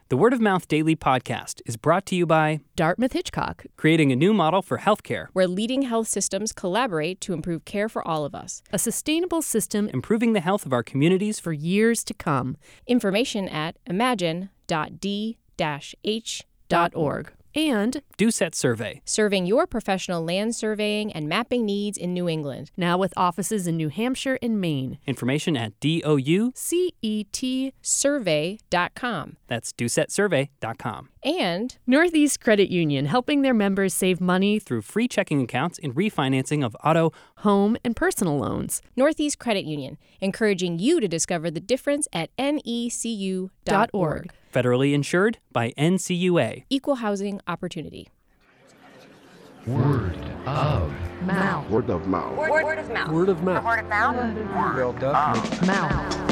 The Word of Mouth Daily Podcast is brought to you by Dartmouth Hitchcock, creating a new model for healthcare, where leading health systems collaborate to improve care for all of us. a sustainable system improving the health of our communities for years to come. Information at imagine.d-h.org. And DoSet Survey. Serving your professional land surveying and mapping needs in New England. now with offices in New Hampshire and Maine. Information at DOU. CET. Survey.com. That's DoSetSurvey.com. And Northeast Credit Union, helping their members save money Through free checking accounts and refinancing of auto. home and personal loans. Northeast Credit Union, encouraging you to discover the difference at necu.org. Federally insured by NCUA. Equal housing opportunity. Word of Mouth. Word of mouth. Word of mouth. Word of mouth. Word of mouth. Mouth.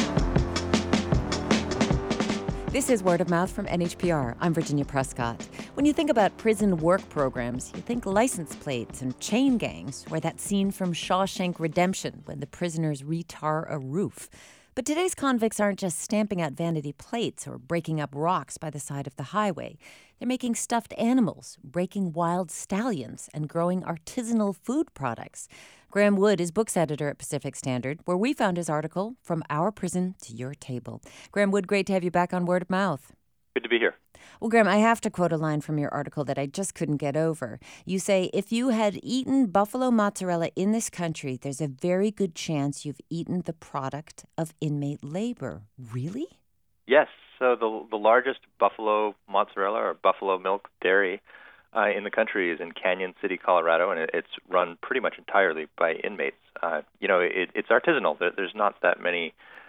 This is Word of Mouth from NHPR. I'm Virginia Prescott. When you think about prison work programs, you think license plates and chain gangs, or that scene from Shawshank Redemption when the prisoners retar a roof. But today's convicts aren't just stamping out vanity plates or breaking up rocks by the side of the highway. They're making stuffed animals, breaking wild stallions, and growing artisanal food products. Graham Wood is books editor at Pacific Standard, where we found his article, From Our Prison to Your Table. Graham Wood, great to have you back on Word of Mouth. Good to be here. Well, Graham, I have to quote a line from your article that I just couldn't get over. You say, if you had eaten buffalo mozzarella in this country, there's a very good chance you've eaten the product of inmate labor. Really? Yes, so the largest buffalo mozzarella or buffalo milk dairy in the country is in Canyon City, Colorado, and it's run pretty much entirely by inmates. It's artisanal. There's not that many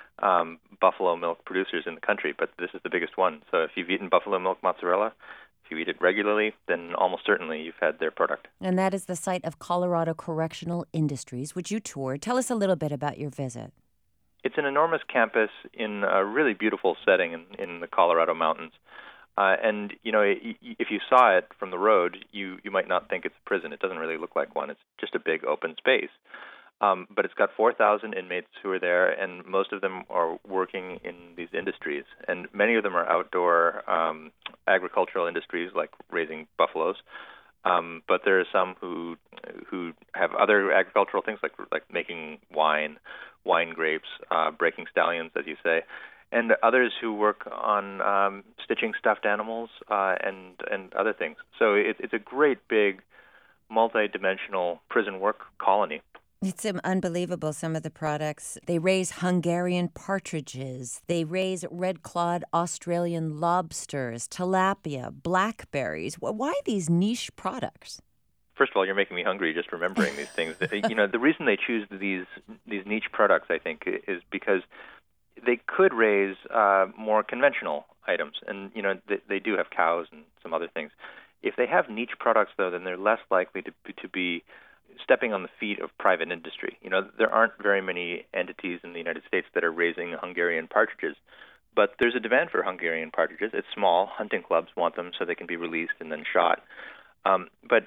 buffalo milk producers in the country, but this is the biggest one. So if you've eaten buffalo milk mozzarella, if you eat it regularly, then almost certainly you've had their product. And that is the site of Colorado Correctional Industries, which you toured. Tell us a little bit about your visit. It's an enormous campus in a really beautiful setting in the Colorado mountains. And if you saw it from the road, you might not think it's a prison. It doesn't really look like one. It's just a big open space. But it's got 4,000 inmates who are there, and most of them are working in these industries. And many of them are outdoor agricultural industries, like raising buffaloes. But there are some who have other agricultural things, like making wine grapes, breaking stallions, as you say, and others who work on stitching stuffed animals and other things. So it's a great big, multi-dimensional prison work colony. It's unbelievable, some of the products. They raise Hungarian partridges. They raise red-clawed Australian lobsters, tilapia, blackberries. Why these niche products? First of all, you're making me hungry just remembering these things. The reason they choose these niche products, I think, is because they could raise more conventional items. And, they do have cows and some other things. If they have niche products, though, then they're less likely to be stepping on the feet of private industry. There aren't very many entities in the United States that are raising Hungarian partridges, but there's a demand for Hungarian partridges. It's small. Hunting clubs want them so they can be released and then shot. But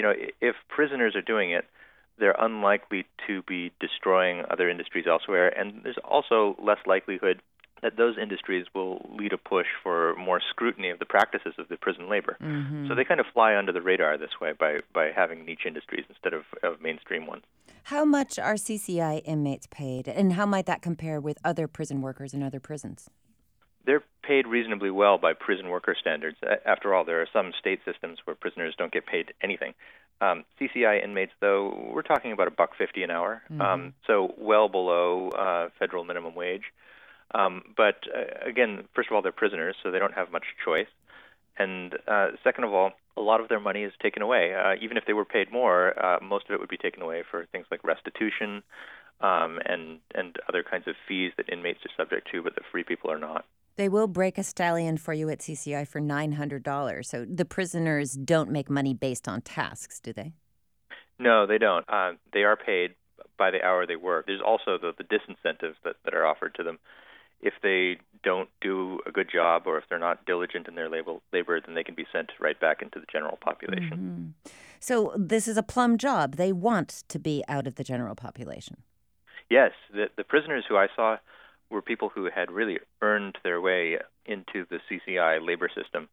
if prisoners are doing it, they're unlikely to be destroying other industries elsewhere, and there's also less likelihood that those industries will lead a push for more scrutiny of the practices of the prison labor. Mm-hmm. So they kind of fly under the radar this way by having niche industries instead of mainstream ones. How much are CCI inmates paid, and how might that compare with other prison workers in other prisons? They're paid reasonably well by prison worker standards. After all, there are some state systems where prisoners don't get paid anything. CCI inmates, though, we're talking about $1.50 an hour, so well below federal minimum wage. But again, first of all, they're prisoners, so they don't have much choice. And second of all, a lot of their money is taken away. Even if they were paid more, most of it would be taken away for things like restitution and other kinds of fees that inmates are subject to, but that free people are not. They will break a stallion for you at CCI for $900. So the prisoners don't make money based on tasks, do they? No, they don't. They are paid by the hour they work. There's also the disincentives that are offered to them. If they don't do a good job or if they're not diligent in their labor, then they can be sent right back into the general population. Mm-hmm. So this is a plum job. They want to be out of the general population. Yes. The prisoners who I saw were people who had really earned their way into the CCI labor system.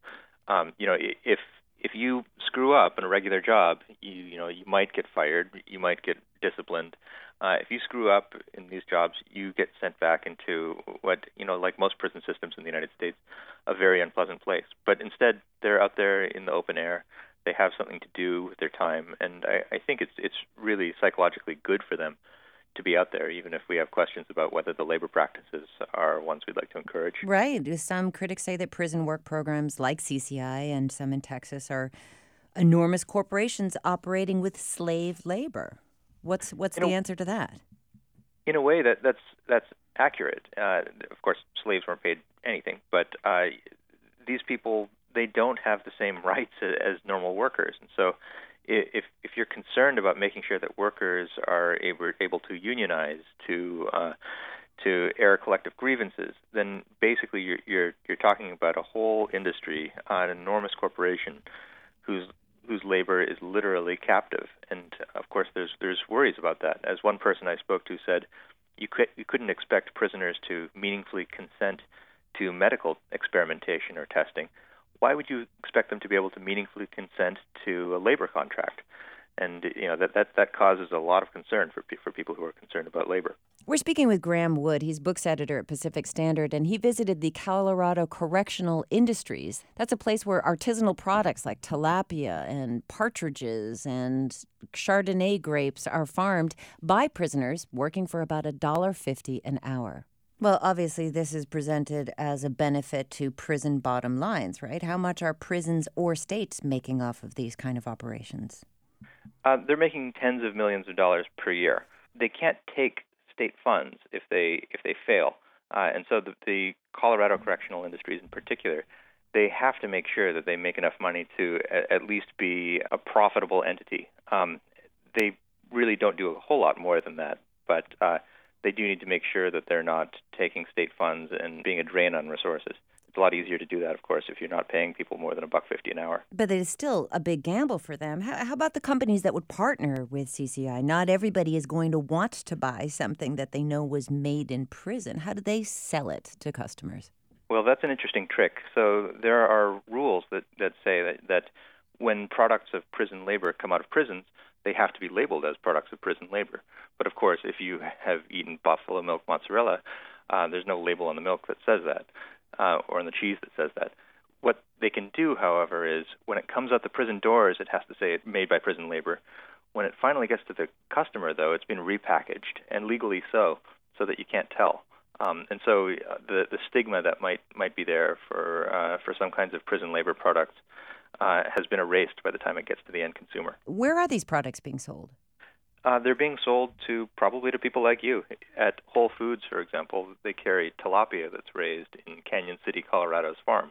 If you screw up in a regular job, you might get fired, you might get disciplined. If you screw up in these jobs, you get sent back into what, like most prison systems in the United States, a very unpleasant place. But instead, they're out there in the open air. They have something to do with their time, and I think it's really psychologically good for them to be out there, even if we have questions about whether the labor practices are ones we'd like to encourage. Right. Some critics say that prison work programs like CCI and some in Texas are enormous corporations operating with slave labor. What's the answer to that? In a way, that's accurate. Of course, slaves weren't paid anything, but these people, they don't have the same rights as normal workers, and so if you're concerned about making sure that workers are able to unionize, to air collective grievances, then basically you're talking about a whole industry, an enormous corporation whose labor is literally captive. And of course, there's worries about that. As one person I spoke to said, you couldn't expect prisoners to meaningfully consent to medical experimentation or testing. Why would you expect them to be able to meaningfully consent to a labor contract? And that causes a lot of concern for people who are concerned about labor. We're speaking with Graham Wood. He's books editor at Pacific Standard, and he visited the Colorado Correctional Industries. That's a place where artisanal products like tilapia and partridges and Chardonnay grapes are farmed by prisoners working for about $1.50 an hour. Well, obviously, this is presented as a benefit to prison bottom lines, right? How much are prisons or states making off of these kind of operations? They're making tens of millions of dollars per year. They can't take state funds if they fail, and so the Colorado Correctional Industries in particular, they have to make sure that they make enough money to at least be a profitable entity. They really don't do a whole lot more than that, but they do need to make sure that they're not taking state funds and being a drain on resources. It's a lot easier to do that, of course, if you're not paying people more than $1.50 an hour. But it is still a big gamble for them. How about the companies that would partner with CCI? Not everybody is going to want to buy something that they know was made in prison. How do they sell it to customers? Well, that's an interesting trick. So there are rules that say that when products of prison labor come out of prisons, they have to be labeled as products of prison labor. But of course, if you have eaten buffalo milk mozzarella, there's no label on the milk that says that, or on the cheese that says that. What they can do, however, is when it comes out the prison doors, it has to say it's made by prison labor. When it finally gets to the customer, though, it's been repackaged, and legally so that you can't tell. And so the stigma that might be there for some kinds of prison labor products has been erased by the time it gets to the end consumer. Where are these products being sold? They're being sold probably to people like you. At Whole Foods, for example, they carry tilapia that's raised in Canyon City, Colorado's farm.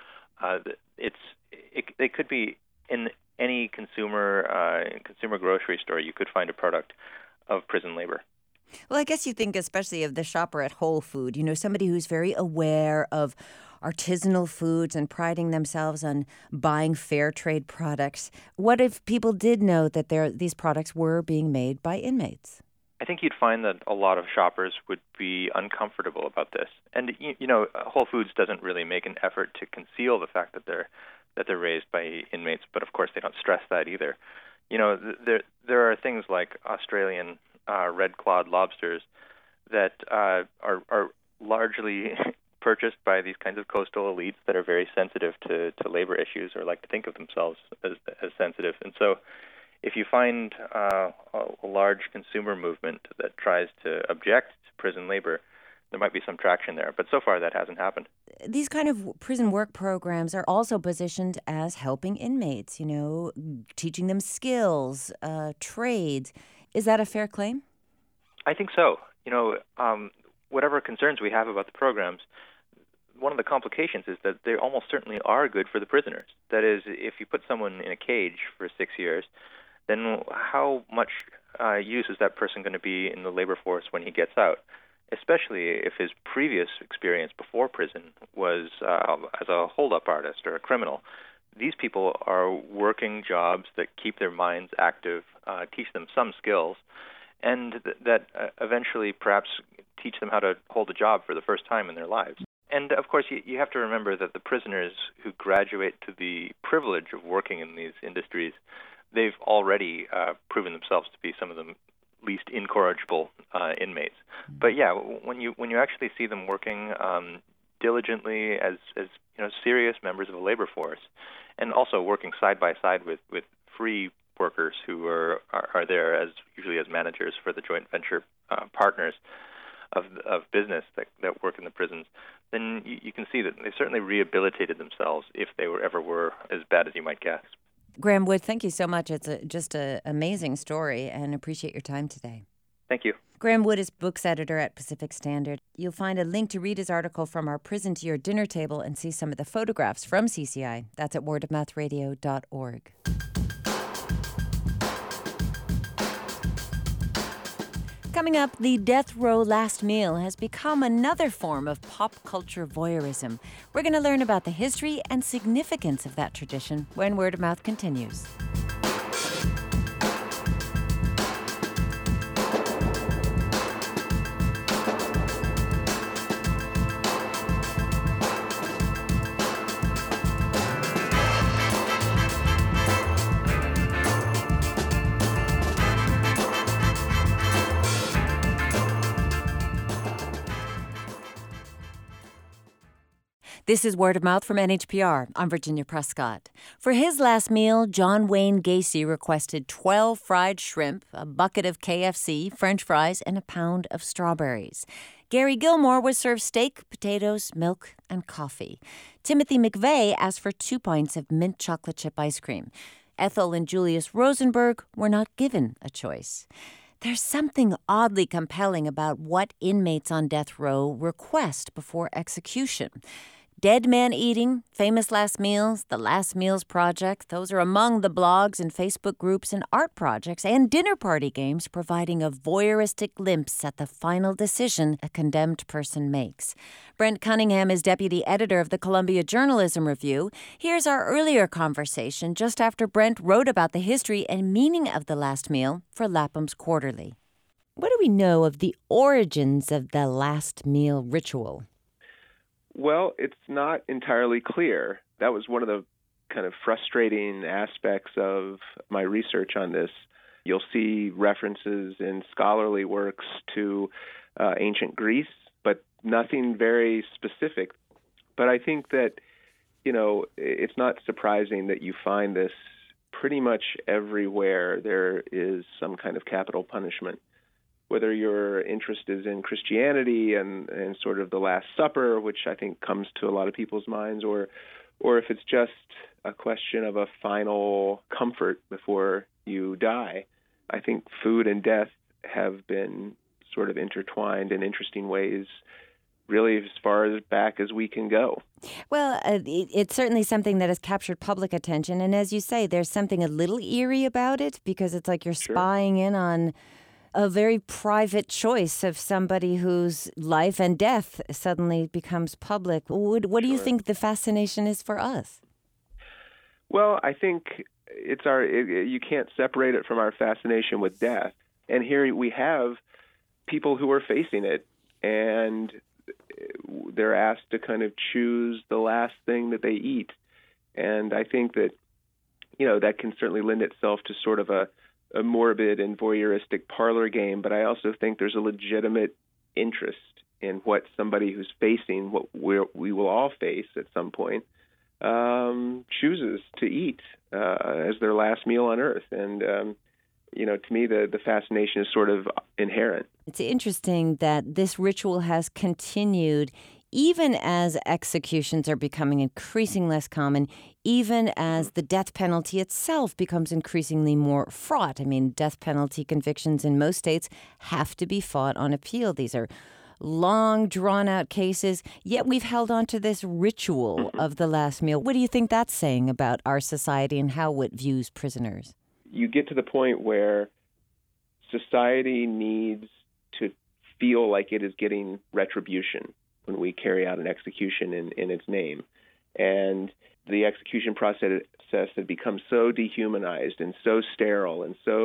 It could be in any consumer grocery store. You could find a product of prison labor. Well, I guess you think especially of the shopper at Whole Food, somebody who's very aware of artisanal foods and priding themselves on buying fair trade products. What if people did know that these products were being made by inmates? I think you'd find that a lot of shoppers would be uncomfortable about this. And Whole Foods doesn't really make an effort to conceal the fact that they're raised by inmates, but of course they don't stress that either. There are things like Australian red-clawed lobsters that are largely purchased by these kinds of coastal elites that are very sensitive to labor issues or like to think of themselves as sensitive. And so if you find a large consumer movement that tries to object to prison labor, there might be some traction there. But so far that hasn't happened. These kind of prison work programs are also positioned as helping inmates, teaching them skills, trades. Is that a fair claim? I think so. Whatever concerns we have about the programs, one of the complications is that they almost certainly are good for the prisoners. That is, if you put someone in a cage for 6 years, then how much use is that person going to be in the labor force when he gets out? Especially if his previous experience before prison was as a hold-up artist or a criminal. These people are working jobs that keep their minds active, teach them some skills, and that eventually perhaps teach them how to hold a job for the first time in their lives. And, of course, you have to remember that the prisoners who graduate to the privilege of working in these industries, they've already proven themselves to be some of the least incorrigible inmates. But, yeah, when you actually see them working diligently as serious members of a labor force, and also working side by side with free workers who are there usually as managers for the joint venture partners of business that work in the prisons, then you can see that they certainly rehabilitated themselves if they ever were as bad as you might guess. Graham Wood, thank you so much. It's just an amazing story, and appreciate your time today. Thank you. Graham Wood is books editor at Pacific Standard. You'll find a link to read his article From Our Prison to Your Dinner Table and see some of the photographs from CCI. That's at wordofmouthradio.org. Coming up, the death row last meal has become another form of pop culture voyeurism. We're going to learn about the history and significance of that tradition when Word of Mouth continues. This is Word of Mouth from NHPR. I'm Virginia Prescott. For his last meal, John Wayne Gacy requested 12 fried shrimp, a bucket of KFC, French fries, and a pound of strawberries. Gary Gilmore was served steak, potatoes, milk, and coffee. Timothy McVeigh asked for 2 pints of mint chocolate chip ice cream. Ethel and Julius Rosenberg were not given a choice. There's something oddly compelling about what inmates on death row request before execution. Dead Man Eating, Famous Last Meals, The Last Meals Project, those are among the blogs and Facebook groups and art projects and dinner party games providing a voyeuristic glimpse at the final decision a condemned person makes. Brent Cunningham is deputy editor of the Columbia Journalism Review. Here's our earlier conversation just after Brent wrote about the history and meaning of the last meal for Lapham's Quarterly. What do we know of the origins of the last meal ritual? Well, it's not entirely clear. That was one of the kind of frustrating aspects of my research on this. You'll see references in scholarly works to ancient Greece, but nothing very specific. But I think that, it's not surprising that you find this pretty much everywhere there is some kind of capital punishment. Whether your interest is in Christianity and sort of the Last Supper, which I think comes to a lot of people's minds, or if it's just a question of a final comfort before you die, I think food and death have been sort of intertwined in interesting ways, really as far back as we can go. Well, it's certainly something that has captured public attention. And as you say, there's something a little eerie about it because it's like you're spying in on a very private choice of somebody whose life and death suddenly becomes public. What do you think the fascination is for us? Well, I think you can't separate it from our fascination with death. And here we have people who are facing it, and they're asked to kind of choose the last thing that they eat. And I think that, that can certainly lend itself to sort of a morbid and voyeuristic parlor game, but I also think there's a legitimate interest in what somebody who's facing what we will all face at some point chooses to eat as their last meal on earth. And, to me, the fascination is sort of inherent. It's interesting that this ritual has continued even as executions are becoming increasingly less common, even as the death penalty itself becomes increasingly more fraught. I mean, death penalty convictions in most states have to be fought on appeal. These are long, drawn-out cases, yet we've held on to this ritual of the last meal. What do you think that's saying about our society and how it views prisoners? You get to the point where society needs to feel like it is getting retribution when we carry out an execution in its name. And the execution process had become so dehumanized and so sterile and so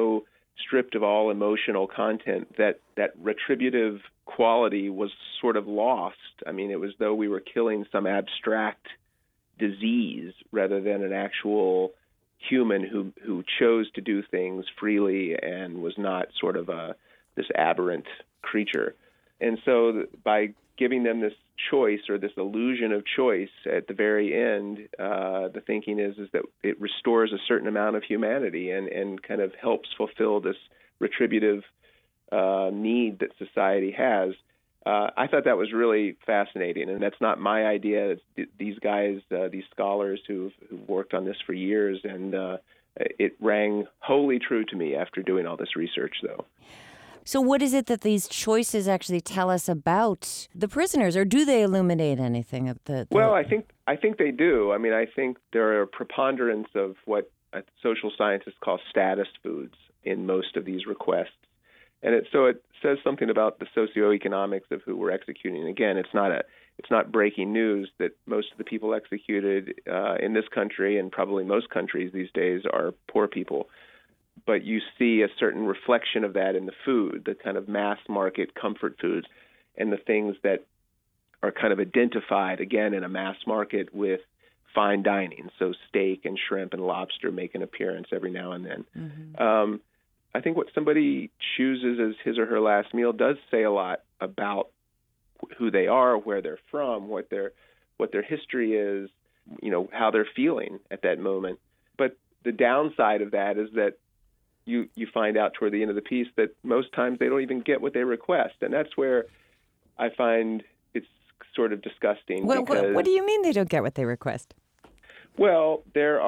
stripped of all emotional content, that retributive quality was sort of lost. I mean, it was though we were killing some abstract disease rather than an actual human who chose to do things freely and was not sort of this aberrant creature. And so by giving them this choice or this illusion of choice at the very end, the thinking is that it restores a certain amount of humanity and kind of helps fulfill this retributive need that society has. I thought that was really fascinating, and that's not my idea. It's these guys, these scholars who've worked on this for years, and it rang wholly true to me after doing all this research, though. So what is it that these choices actually tell us about the prisoners, or do they illuminate anything of the... Well, I think they do. I mean, I think there are a preponderance of what social scientists call status foods in most of these requests. And it says something about the socioeconomics of who we're executing. Again, it's not breaking news that most of the people executed in this country and probably most countries these days are poor people. But you see a certain reflection of that in the food, the kind of mass market comfort foods, and the things that are kind of identified, again, in a mass market with fine dining. So steak and shrimp and lobster make an appearance every now and then. Mm-hmm. I think what somebody chooses as his or her last meal does say a lot about who they are, where they're from, what their history is, how they're feeling at that moment. But the downside of that is that you find out toward the end of the piece that most times they don't even get what they request, and that's where I find it's sort of disgusting. What do you mean they don't get what they request? Well,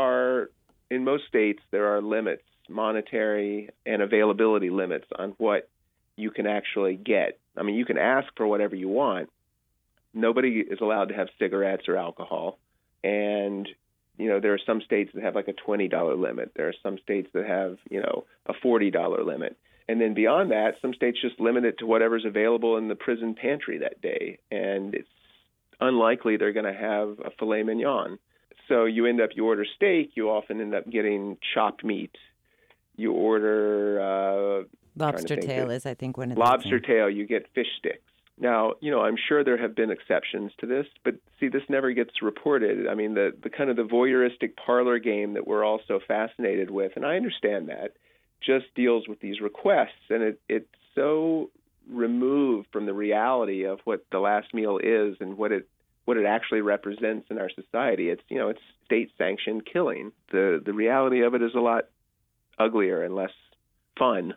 in most states there are limits, monetary and availability limits on what you can actually get. I mean, you can ask for whatever you want. Nobody is allowed to have cigarettes or alcohol. And, there are some states that have like a $20 limit. There are some states that have, a $40 limit. And then beyond that, some states just limit it to whatever's available in the prison pantry that day. And it's unlikely they're going to have a filet mignon. So you order steak, you often end up getting chopped meat. You order lobster tail is, I think, one of the lobster tail. You get fish sticks. Now, I'm sure there have been exceptions to this, but see, this never gets reported. I mean, the kind of the voyeuristic parlor game that we're all so fascinated with, and I understand that, just deals with these requests, and it's so removed from the reality of what the last meal is and what it actually represents in our society. It's it's state-sanctioned killing. The reality of it is a lot uglier and less fun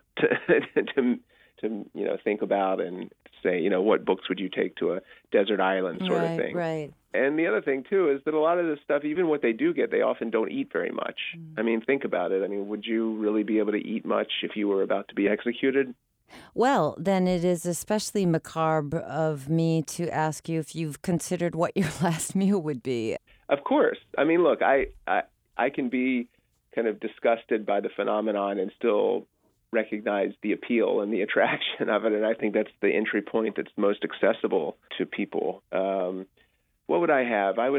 to think about and say, what books would you take to a desert island sort of thing. Right. And the other thing, too, is that a lot of this stuff, even what they do get, they often don't eat very much. I mean, think about it. I mean, would you really be able to eat much if you were about to be executed? Well, then it is especially macabre of me to ask you if you've considered what your last meal would be. Of course. I mean, look, I can be kind of disgusted by the phenomenon and still recognize the appeal and the attraction of it, and I think that's the entry point that's most accessible to people. What would I have? I would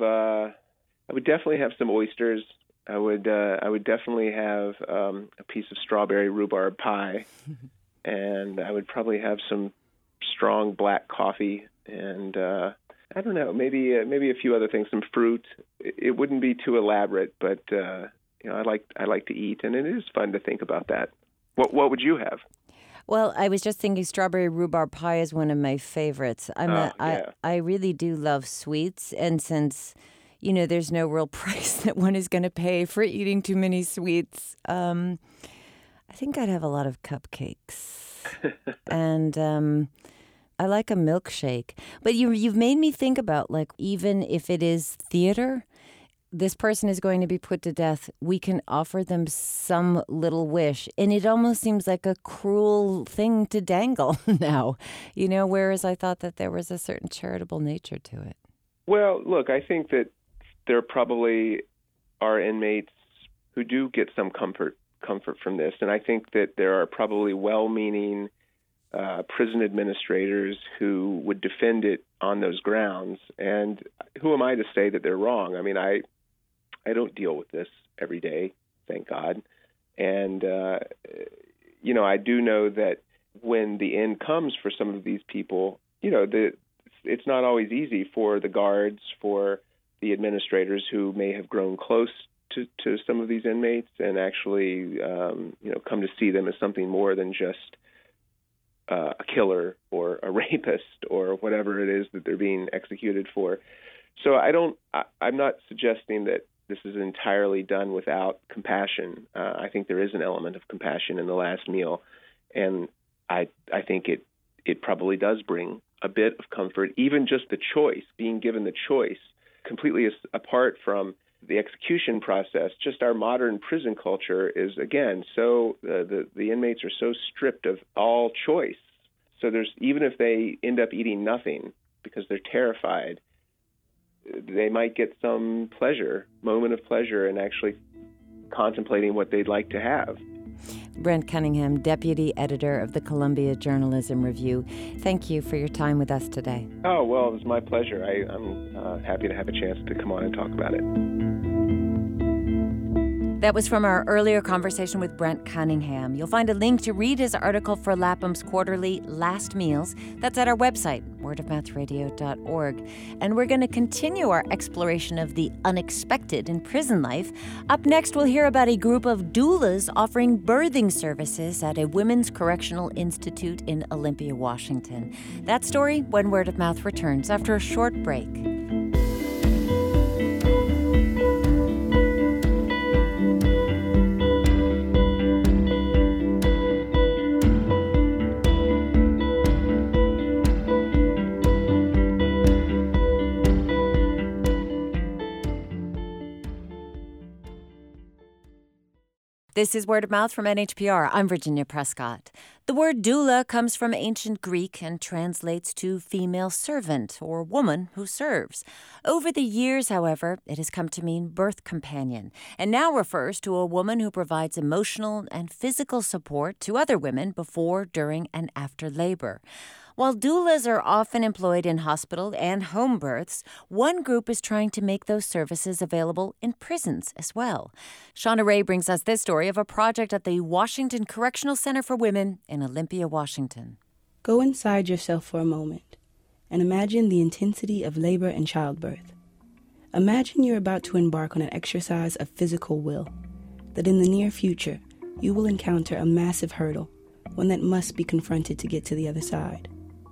definitely have some oysters. I would definitely have a piece of strawberry rhubarb pie, and I would probably have some strong black coffee, and I don't know, maybe a few other things, some fruit. It wouldn't be too elaborate, but I like to eat, and it is fun to think about that. What would you have? Well, I was just thinking strawberry rhubarb pie is one of my favorites. I really do love sweets, and since there's no real price that one is going to pay for eating too many sweets, I think I'd have a lot of cupcakes, and I like a milkshake. But you've made me think about, like, even if it is theater, this person is going to be put to death, we can offer them some little wish. And it almost seems like a cruel thing to dangle now, whereas I thought that there was a certain charitable nature to it. Well, look, I think that there probably are inmates who do get some comfort from this. And I think that there are probably well-meaning prison administrators who would defend it on those grounds. And who am I to say that they're wrong? I mean, I don't deal with this every day, thank God. And, I do know that when the end comes for some of these people, it's not always easy for the guards, for the administrators who may have grown close to some of these inmates and actually, come to see them as something more than just a killer or a rapist or whatever it is that they're being executed for. So I'm not suggesting that this is entirely done without compassion. I think there is an element of compassion in the last meal, and I think it probably does bring a bit of comfort, even just the choice, being given the choice, completely apart from the execution process. Just our modern prison culture is, again, so the inmates are so stripped of all choice. So even if they end up eating nothing because they're terrified, they might get some moment of pleasure in actually contemplating what they'd like to have. Brent Cunningham, Deputy Editor of the Columbia Journalism Review. Thank you for your time with us today. Oh, well, it was my pleasure. I'm happy to have a chance to come on and talk about it. That was from our earlier conversation with Brent Cunningham. You'll find a link to read his article for Lapham's quarterly Last Meals. That's at our website, wordofmouthradio.org. And we're going to continue our exploration of the unexpected in prison life. Up next, we'll hear about a group of doulas offering birthing services at a women's correctional institute in Olympia, Washington. That story when Word of Mouth returns after a short break. This is Word of Mouth from NHPR. I'm Virginia Prescott. The word doula comes from ancient Greek and translates to female servant or woman who serves. Over the years, however, it has come to mean birth companion and now refers to a woman who provides emotional and physical support to other women before, during, and after labor. While doulas are often employed in hospital and home births, one group is trying to make those services available in prisons as well. Shauna Ray brings us this story of a project at the Washington Correctional Center for Women in Olympia, Washington. Go inside yourself for a moment and imagine the intensity of labor and childbirth. Imagine you're about to embark on an exercise of physical will, that in the near future you will encounter a massive hurdle, one that must be confronted to get to the other side.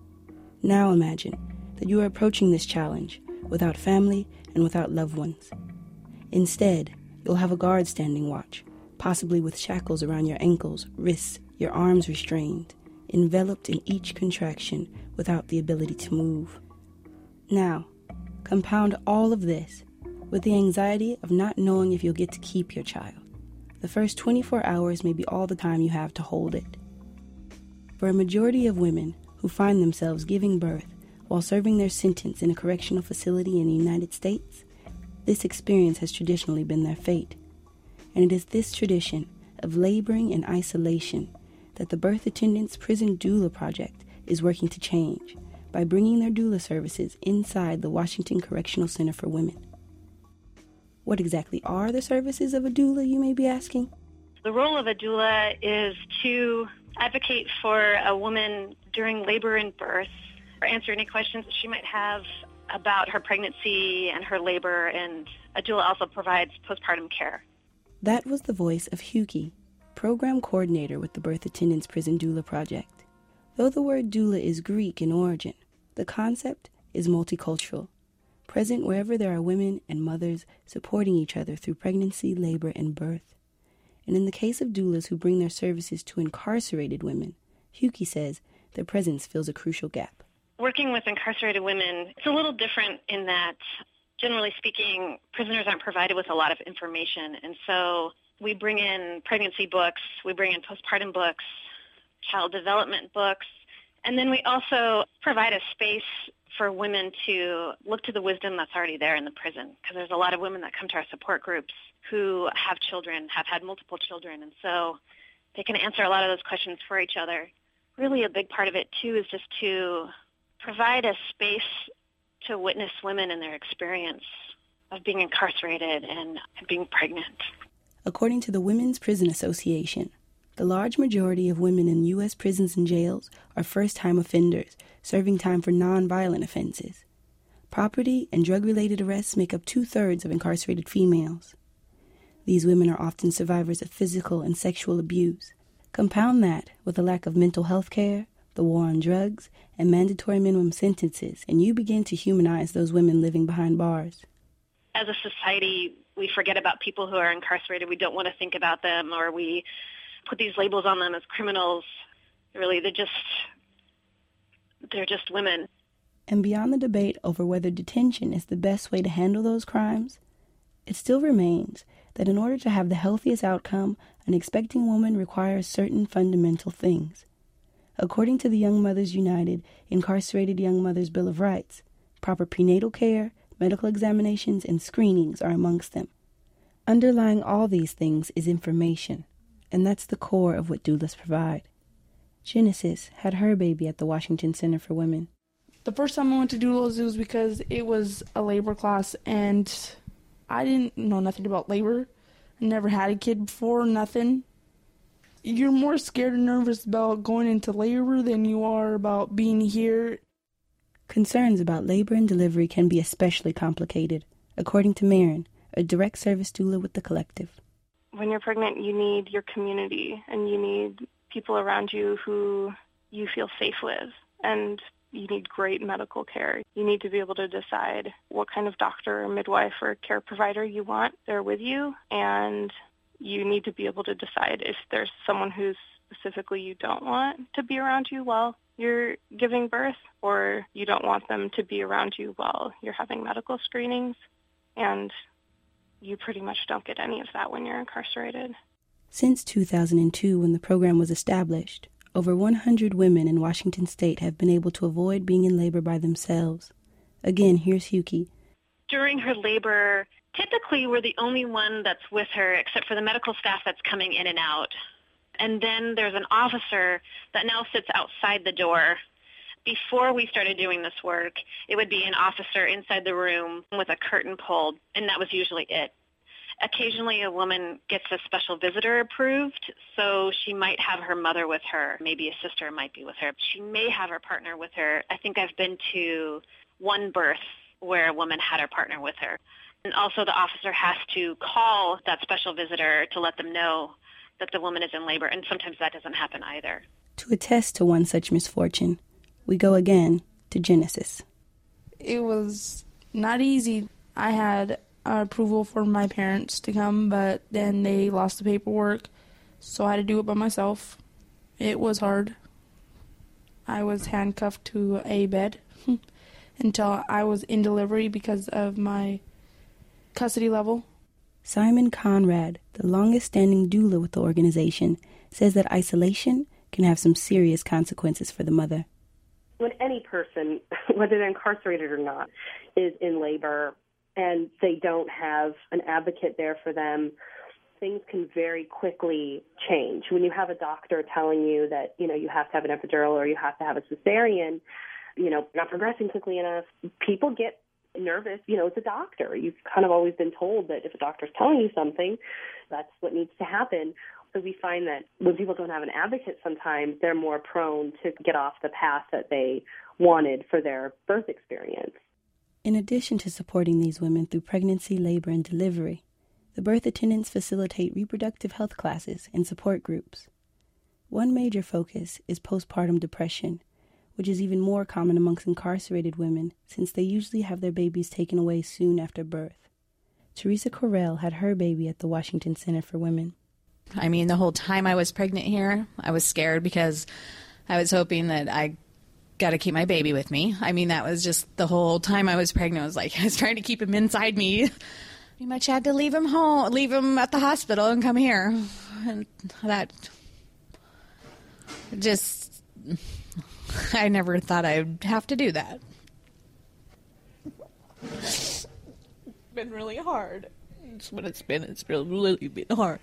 Now imagine that you are approaching this challenge without family and without loved ones. Instead, you'll have a guard standing watch, possibly with shackles around your ankles, wrists, your arms restrained, enveloped in each contraction without the ability to move. Now, compound all of this with the anxiety of not knowing if you'll get to keep your child. The first 24 hours may be all the time you have to hold it. For a majority of women who find themselves giving birth while serving their sentence in a correctional facility in the United States, this experience has traditionally been their fate. And it is this tradition of laboring in isolation that the Birth Attendants Prison Doula Project is working to change by bringing their doula services inside the Washington Correctional Center for Women. What exactly are the services of a doula, you may be asking? The role of a doula is to advocate for a woman during labor and birth, or answer any questions that she might have about her pregnancy and her labor, and a doula also provides postpartum care. That was the voice of Huki, program coordinator with the Birth Attendants Prison Doula Project. Though the word doula is Greek in origin, the concept is multicultural, present wherever there are women and mothers supporting each other through pregnancy, labor, and birth. And in the case of doulas who bring their services to incarcerated women, Huki says their presence fills a crucial gap. Working with incarcerated women, it's a little different in that, generally speaking, prisoners aren't provided with a lot of information. And so we bring in pregnancy books, we bring in postpartum books, child development books, and then we also provide a space for women to look to the wisdom that's already there in the prison, because there's a lot of women that come to our support groups who have children, have had multiple children, and so they can answer a lot of those questions for each other. Really a big part of it, too, is just to provide a space to witness women in their experience of being incarcerated and being pregnant. According to the Women's Prison Association, The large majority of women in U.S. prisons and jails are first-time offenders, serving time for non-violent offenses. Property and drug-related arrests make up 2/3 of incarcerated females. These women are often survivors of physical and sexual abuse. Compound that with a lack of mental health care, the war on drugs, and mandatory minimum sentences, and you begin to humanize those women living behind bars. As a society, we forget about people who are incarcerated. We don't want to think about them, or we put these labels on them as criminals. Really, they're just women. And beyond the debate over whether detention is the best way to handle those crimes, it still remains that in order to have the healthiest outcome, an expecting woman requires certain fundamental things. According to the Young Mothers United Incarcerated Young Mothers Bill of Rights, proper prenatal care, medical examinations, and screenings are amongst them. Underlying all these things is information, and that's the core of what doulas provide. Genesis had her baby at the Washington Center for Women. The first time I went to doulas, it was because it was a labor class, and I didn't know nothing about labor. I never had a kid before, nothing. You're more scared and nervous about going into labor than you are about being here. Concerns about labor and delivery can be especially complicated, according to Marin, a direct service doula with the collective. When you're pregnant, you need your community, and you need people around you who you feel safe with, and you need great medical care. You need to be able to decide what kind of doctor or midwife or care provider you want there with you, and you need to be able to decide if there's someone who specifically you don't want to be around you while you're giving birth, or you don't want them to be around you while you're having medical screenings, and you pretty much don't get any of that when you're incarcerated. Since 2002, when the program was established, over 100 women in Washington state have been able to avoid being in labor by themselves. Again, here's Huki. During her labor, typically we're the only one that's with her except for the medical staff that's coming in and out. And then there's an officer that now sits outside the door. Before we started doing this work, it would be an officer inside the room with a curtain pulled, and that was usually it. Occasionally a woman gets a special visitor approved, so she might have her mother with her. Maybe a sister might be with her. She may have her partner with her. I think I've been to one birth where a woman had her partner with her. And also the officer has to call that special visitor to let them know that the woman is in labor, and sometimes that doesn't happen either. To attest to one such misfortune, we go again to Genesis. It was not easy. I had approval for my parents to come, but then they lost the paperwork, so I had to do it by myself. It was hard. I was handcuffed to a bed until I was in delivery because of my custody level. Simon Conrad, the longest-standing doula with the organization, says that isolation can have some serious consequences for the mother. When any person, whether they're incarcerated or not, is in labor and they don't have an advocate there for them, things can very quickly change. When you have a doctor telling you that, you have to have an epidural or you have to have a cesarean, not progressing quickly enough, people get nervous. It's a doctor. You've kind of always been told that if a doctor's telling you something, that's what needs to happen. So we find that when people don't have an advocate sometimes, they're more prone to get off the path that they wanted for their birth experience. In addition to supporting these women through pregnancy, labor, and delivery, the birth attendants facilitate reproductive health classes and support groups. One major focus is postpartum depression, which is even more common amongst incarcerated women since they usually have their babies taken away soon after birth. Teresa Correll had her baby at the Washington Center for Women. I mean, the whole time I was pregnant here, I was scared because I was hoping that I got to keep my baby with me. I mean, that was just the whole time I was pregnant. I was like, I was trying to keep him inside me. Pretty much had to leave him at the hospital and come here. And that just, I never thought I'd have to do that. It's been really hard. It's what it's been. It's really been hard.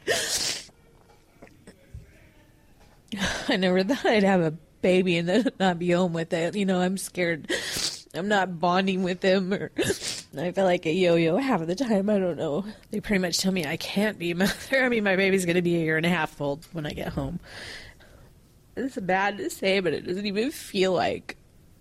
I never thought I'd have a baby and then not be home with it. I'm scared I'm not bonding with him or I feel like a yo-yo half of the time. I don't know. They pretty much tell me I can't be a mother. I mean, my baby's going to be 1.5 years old when I get home. It's bad to say, but it doesn't even feel like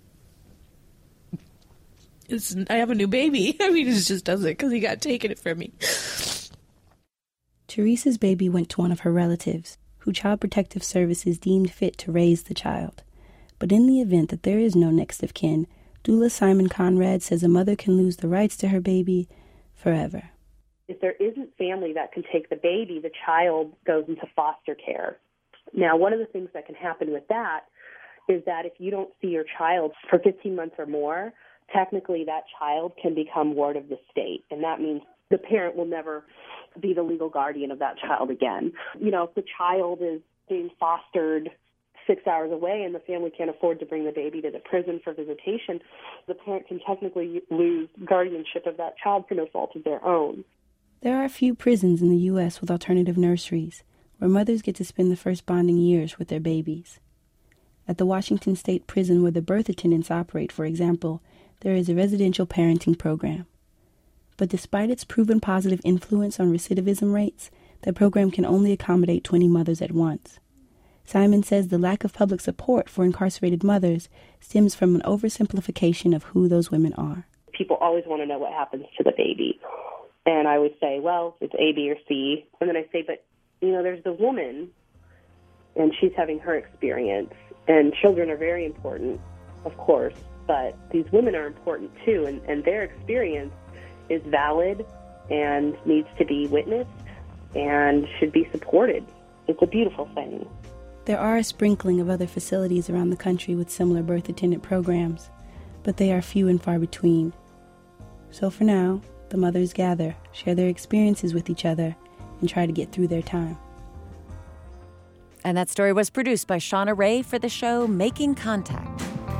I have a new baby. I mean, it just doesn't, because he got taken from me. Teresa's baby went to one of her relatives, who Child Protective Services deemed fit to raise the child. But in the event that there is no next of kin, doula Simon Conrad says a mother can lose the rights to her baby forever. If there isn't family that can take the baby, the child goes into foster care. Now, one of the things that can happen with that is that if you don't see your child for 15 months or more, technically that child can become ward of the state, and that means the parent will never be the legal guardian of that child again. You know, if the child is being fostered 6 hours away and the family can't afford to bring the baby to the prison for visitation, the parent can technically lose guardianship of that child for no fault of their own. There are a few prisons in the U.S. with alternative nurseries, where mothers get to spend the first bonding years with their babies. At the Washington State Prison where the birth attendants operate, for example, there is a residential parenting program. But despite its proven positive influence on recidivism rates, the program can only accommodate 20 mothers at once. Simon says the lack of public support for incarcerated mothers stems from an oversimplification of who those women are. People always want to know what happens to the baby. And I would say, well, it's A, B, or C. And then I say, but, you know, there's the woman, and she's having her experience. And children are very important, of course, but these women are important too, and their experience is valid and needs to be witnessed and should be supported. It's a beautiful thing. There are a sprinkling of other facilities around the country with similar birth attendant programs, but they are few and far between. So for now, the mothers gather, share their experiences with each other, and try to get through their time. And that story was produced by Shauna Ray for the show Making Contact.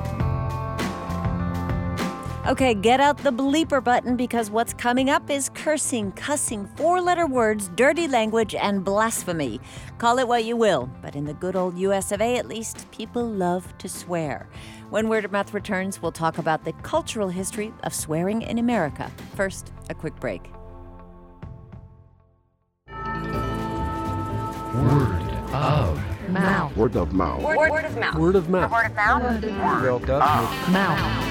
Okay, get out the bleeper button, because what's coming up is cursing, cussing, 4-letter words, dirty language, and blasphemy. Call it what you will, but in the good old US of A, at least, people love to swear. When Word of Mouth returns, we'll talk about the cultural history of swearing in America. First, a quick break. Word of mouth. Word of mouth. Word of mouth. Word of mouth. Word of mouth. Word of Mouth.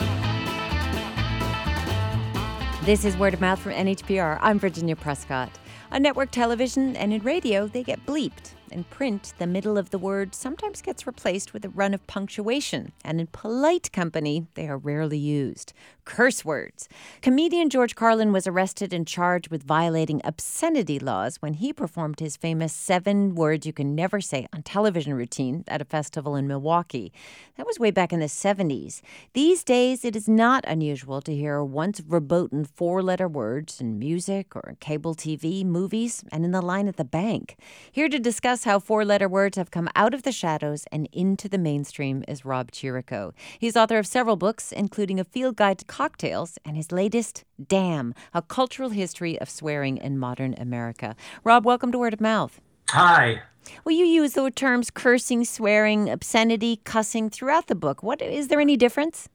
This is Word of Mouth from NHPR. I'm Virginia Prescott. On network television and in radio, they get bleeped. In print, the middle of the word sometimes gets replaced with a run of punctuation, and in polite company, they are rarely used. Curse words. Comedian George Carlin was arrested and charged with violating obscenity laws when he performed his famous 7 words you can never say on television routine at a festival in Milwaukee. That was way back in the 70s. These days, it is not unusual to hear once verboten 4-letter words in music or cable TV, movies, and in the line at the bank. Here to discuss how 4-letter words have come out of the shadows and into the mainstream is Rob Chirico. He's author of several books, including A Field Guide to Cocktails and his latest, Damn, A Cultural History of Swearing in Modern America. Rob, welcome to Word of Mouth. Hi. Well, you use the terms cursing, swearing, obscenity, cussing throughout the book. Is there any difference?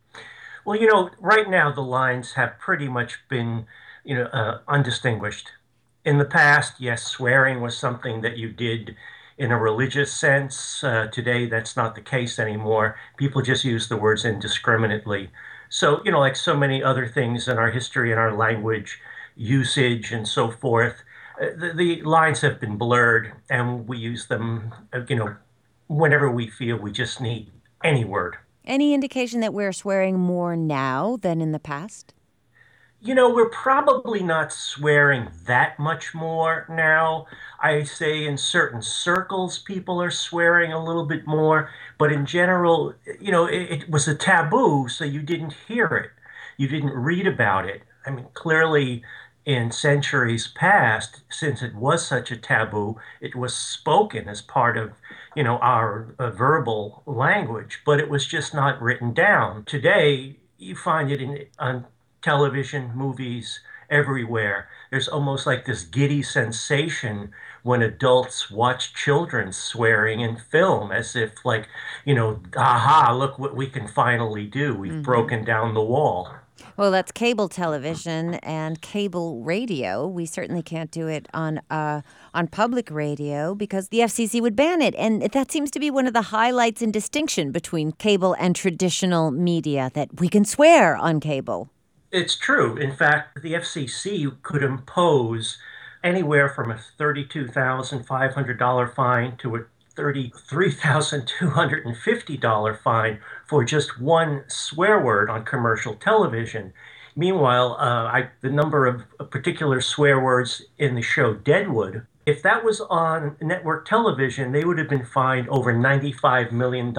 Well, right now the lines have pretty much been, undistinguished. In the past, yes, swearing was something that you did in a religious sense. Today, that's not the case anymore. People just use the words indiscriminately. So, like so many other things in our history and our language, usage and so forth, the lines have been blurred, and we use them, whenever we feel we just need any word. Any indication that we're swearing more now than in the past? We're probably not swearing that much more now. I say in certain circles, people are swearing a little bit more. But in general, it was a taboo, so you didn't hear it. You didn't read about it. I mean, clearly, in centuries past, since it was such a taboo, it was spoken as part of, our verbal language, but it was just not written down. Today, you find it on television, movies, everywhere. There's almost like this giddy sensation when adults watch children swearing in film, as if aha, look what we can finally do. We've broken down the wall. Well, that's cable television and cable radio. We certainly can't do it on public radio because the FCC would ban it. And that seems to be one of the highlights and distinction between cable and traditional media, that we can swear on cable. It's true. In fact, the FCC could impose anywhere from a $32,500 fine to a $33,250 fine for just one swear word on commercial television. Meanwhile, the number of particular swear words in the show Deadwood, if that was on network television, they would have been fined over $95 million.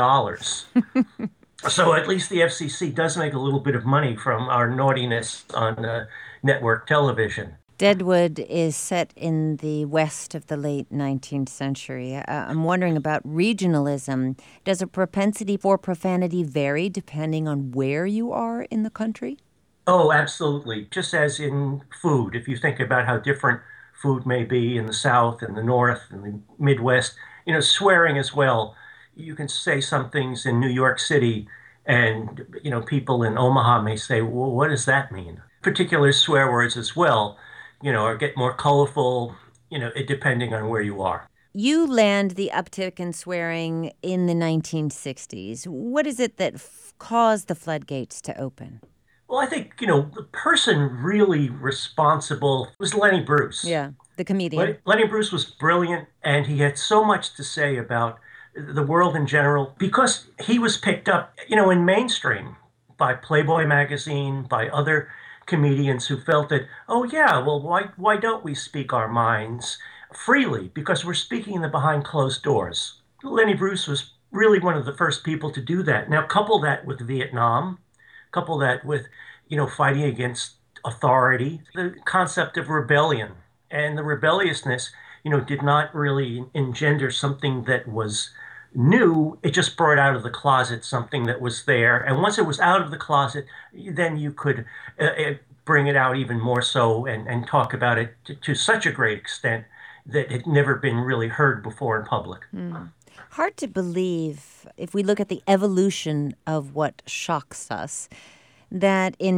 So at least the FCC does make a little bit of money from our naughtiness on network television. Deadwood is set in the west of the late 19th century. I'm wondering about regionalism. Does a propensity for profanity vary depending on where you are in the country? Oh, absolutely. Just as in food, if you think about how different food may be in the South and the North and the Midwest, swearing as well. You can say some things in New York City and, people in Omaha may say, well, what does that mean? Particular swear words as well, or get more colorful, depending on where you are. You land the uptick in swearing in the 1960s. What is it that caused the floodgates to open? Well, I think, the person really responsible was Lenny Bruce. Yeah, the comedian. Lenny Bruce was brilliant, and he had so much to say about the world in general because he was picked up, in mainstream by Playboy magazine, by other comedians who felt that, oh yeah, well, why don't we speak our minds freely? Because we're speaking behind closed doors. Lenny Bruce was really one of the first people to do that. Now, couple that with Vietnam, couple that with, fighting against authority, the concept of rebellion and the rebelliousness, did not really engender something that was new. It just brought out of the closet something that was there. And once it was out of the closet, then you could bring it out even more so and talk about it to such a great extent that it had never been really heard before in public. Hard to believe, if we look at the evolution of what shocks us, that in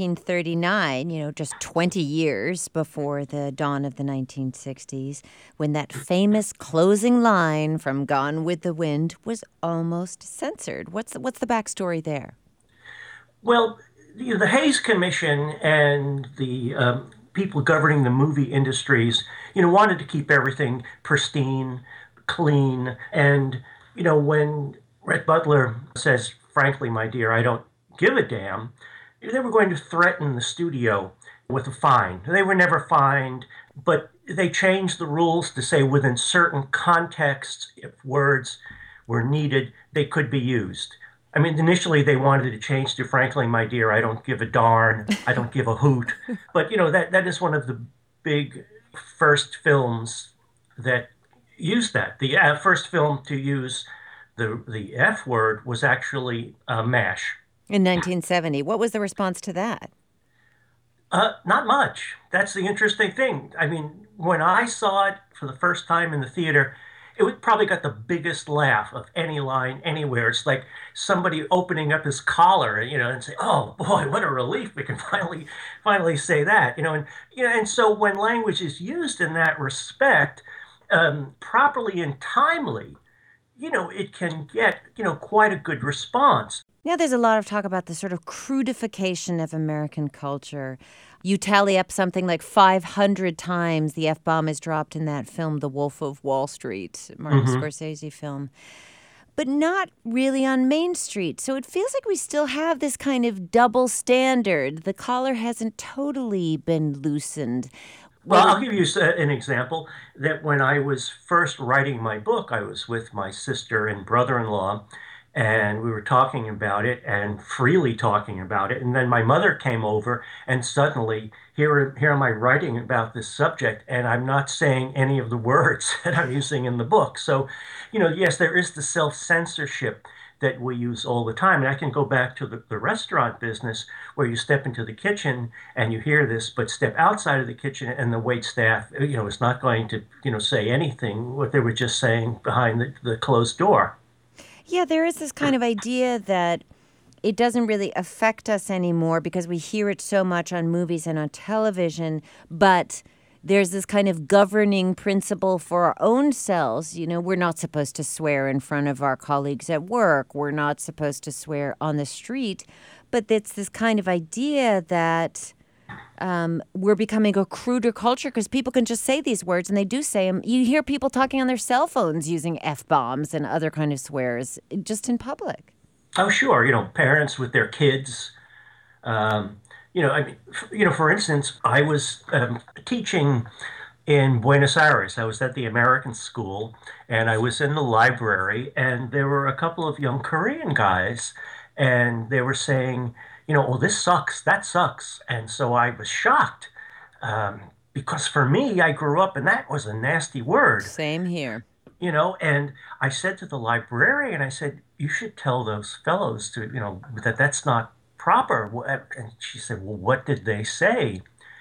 1939, just 20 years before the dawn of the 1960s, when that famous closing line from Gone with the Wind was almost censored. What's the backstory there? Well, the Hays Commission and the people governing the movie industries, wanted to keep everything pristine, clean. And, when Rhett Butler says, frankly, my dear, I don't give a damn, they were going to threaten the studio with a fine. They were never fined, but they changed the rules to say within certain contexts, if words were needed, they could be used. I mean, initially they wanted to change to, frankly, my dear, I don't give a darn, I don't give a hoot. But, that is one of the big first films that used that. The first film to use the F word was actually MASH. In 1970. What was the response to that? Not much. That's the interesting thing. I mean, when I saw it for the first time in the theater, it probably got the biggest laugh of any line anywhere. It's like somebody opening up his collar, and say, "Oh boy, what a relief! We can finally say that." And so when language is used in that respect, properly and timely, it can get quite a good response. Now there's a lot of talk about the sort of crudification of American culture. You tally up something like 500 times the F-bomb is dropped in that film, The Wolf of Wall Street, Martin Scorsese film, but not really on Main Street. So it feels like we still have this kind of double standard. The collar hasn't totally been loosened. Well, I'll give you an example that when I was first writing my book, I was with my sister and brother-in-law, and we were talking about it and freely talking about it. And then my mother came over, and suddenly here am I writing about this subject, and I'm not saying any of the words that I'm using in the book. So, yes, there is the self-censorship that we use all the time. And I can go back to the restaurant business where you step into the kitchen and you hear this, but step outside of the kitchen and the wait staff, is not going to, say anything, what they were just saying behind the closed door. Yeah, there is this kind of idea that it doesn't really affect us anymore because we hear it so much on movies and on television, but there's this kind of governing principle for our own selves. You know, we're not supposed to swear in front of our colleagues at work. We're not supposed to swear on the street. But it's this kind of idea that we're becoming a cruder culture because people can just say these words, and they do say them. You hear people talking on their cell phones using F-bombs and other kind of swears just in public. Oh, sure. You know, parents with their kids. For instance, I was teaching in Buenos Aires. I was at the American school, and I was in the library, and there were a couple of young Korean guys, and they were saying, oh, this sucks, that sucks. And so I was shocked because for me, I grew up, and that was a nasty word. Same here. And I said to the librarian, I said, you should tell those fellows to, that that's not proper. And she said, well, what did they say?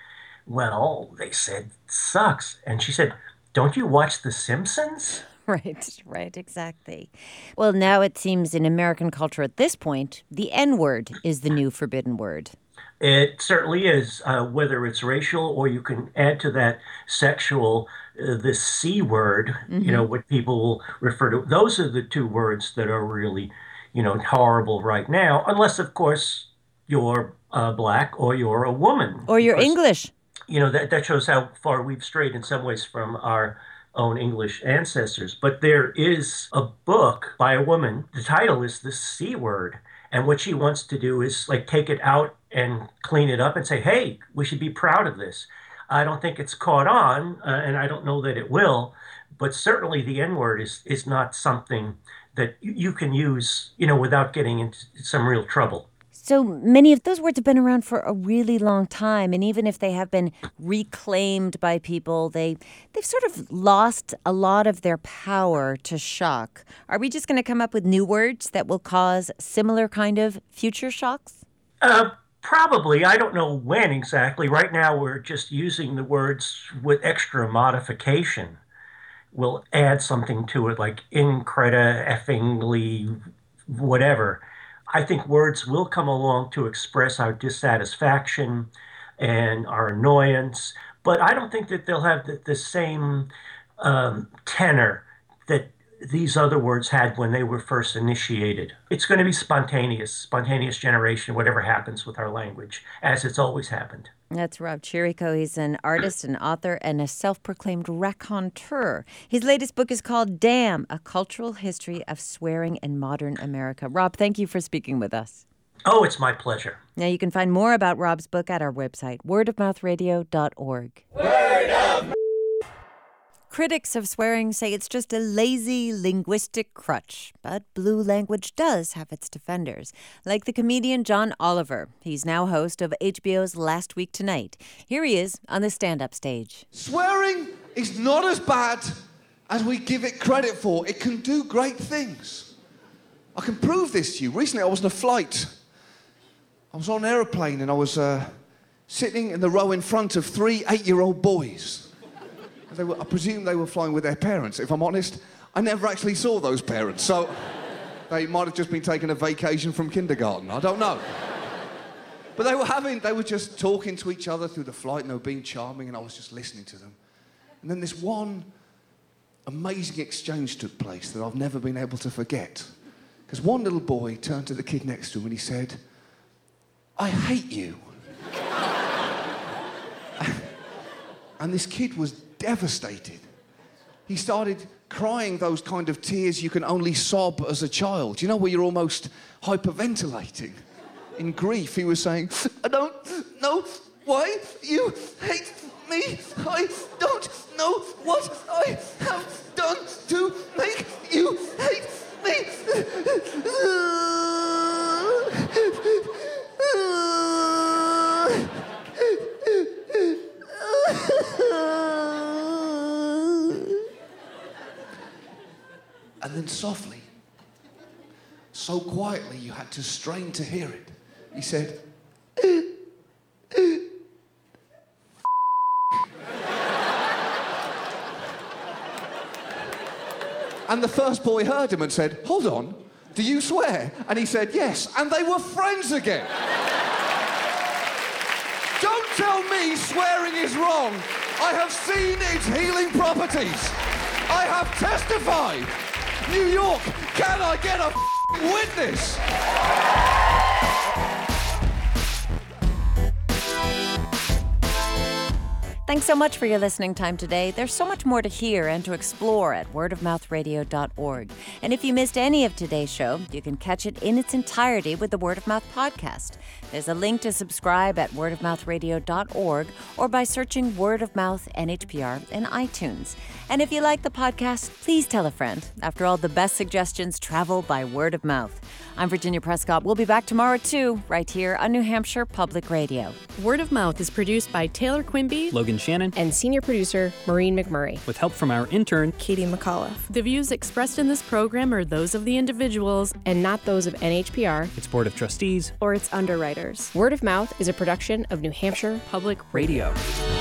Well, they said sucks. And she said, don't you watch The Simpsons? Right, exactly. Well, now it seems in American culture at this point, the N-word is the new forbidden word. It certainly is, whether it's racial or you can add to that sexual, the C word, what people will refer to. Those are the two words that are really, horrible right now, unless, of course, you're black or you're a woman. Or you're English. That shows how far we've strayed in some ways from our own English ancestors. But there is a book by a woman. The title is The C Word. And what she wants to do is take it out and clean it up and say, hey, we should be proud of this. I don't think it's caught on, and I don't know that it will. But certainly the N-word is not something that you can use, without getting into some real trouble. So many of those words have been around for a really long time, and even if they have been reclaimed by people, they've sort of lost a lot of their power to shock. Are we just going to come up with new words that will cause similar kind of future shocks? Probably. I don't know when exactly. Right now, we're just using the words with extra modification. We'll add something to it, like increda, effingly, whatever. I think words will come along to express our dissatisfaction and our annoyance, but I don't think that they'll have the same tenor that these other words had when they were first initiated. It's going to be spontaneous generation, whatever happens with our language, as it's always happened. That's Rob Chirico. He's an artist, an author, and a self-proclaimed raconteur. His latest book is called Damn, A Cultural History of Swearing in Modern America. Rob, thank you for speaking with us. Oh, it's my pleasure. Now, you can find more about Rob's book at our website, wordofmouthradio.org. Word of Critics of swearing say it's just a lazy linguistic crutch, but blue language does have its defenders, like the comedian John Oliver. He's now host of HBO's Last Week Tonight. Here he is on the stand-up stage. Swearing is not as bad as we give it credit for. It can do great things. I can prove this to you. Recently, I was on a flight. I was on an aeroplane, and I was sitting in the row in front of 3 8-year-old boys. I presume they were flying with their parents. If I'm honest, I never actually saw those parents, so they might have just been taking a vacation from kindergarten. I don't know. But they were just talking to each other through the flight, and they were being charming, and I was just listening to them. And then this one amazing exchange took place that I've never been able to forget. Because one little boy turned to the kid next to him and he said, "I hate you." And this kid was devastated. He started crying those kind of tears you can only sob as a child. You know, where you're almost hyperventilating in grief. He was saying, "I don't know why you hate me. I don't know what I have done to make you hate me." And then softly, so quietly you had to strain to hear it, he said, And the first boy heard him and said, "Hold on, do you swear? And he said, yes. And they were friends again. Don't tell me swearing is wrong. I have seen its healing properties. I have testified. New York, can I get a witness? Thanks so much for your listening time today. There's so much more to hear and to explore at wordofmouthradio.org. And if you missed any of today's show, you can catch it in its entirety with the Word of Mouth podcast. There's a link to subscribe at wordofmouthradio.org or by searching Word of Mouth NHPR in iTunes. And if you like the podcast, please tell a friend. After all, the best suggestions travel by word of mouth. I'm Virginia Prescott. We'll be back tomorrow, too, right here on New Hampshire Public Radio. Word of Mouth is produced by Taylor Quimby, Logan Shannon, and senior producer Maureen McMurray, with help from our intern, Katie McAuliffe. The views expressed in this program are those of the individuals and not those of NHPR, its Board of Trustees, or its underwriters. Word of Mouth is a production of New Hampshire Public Radio.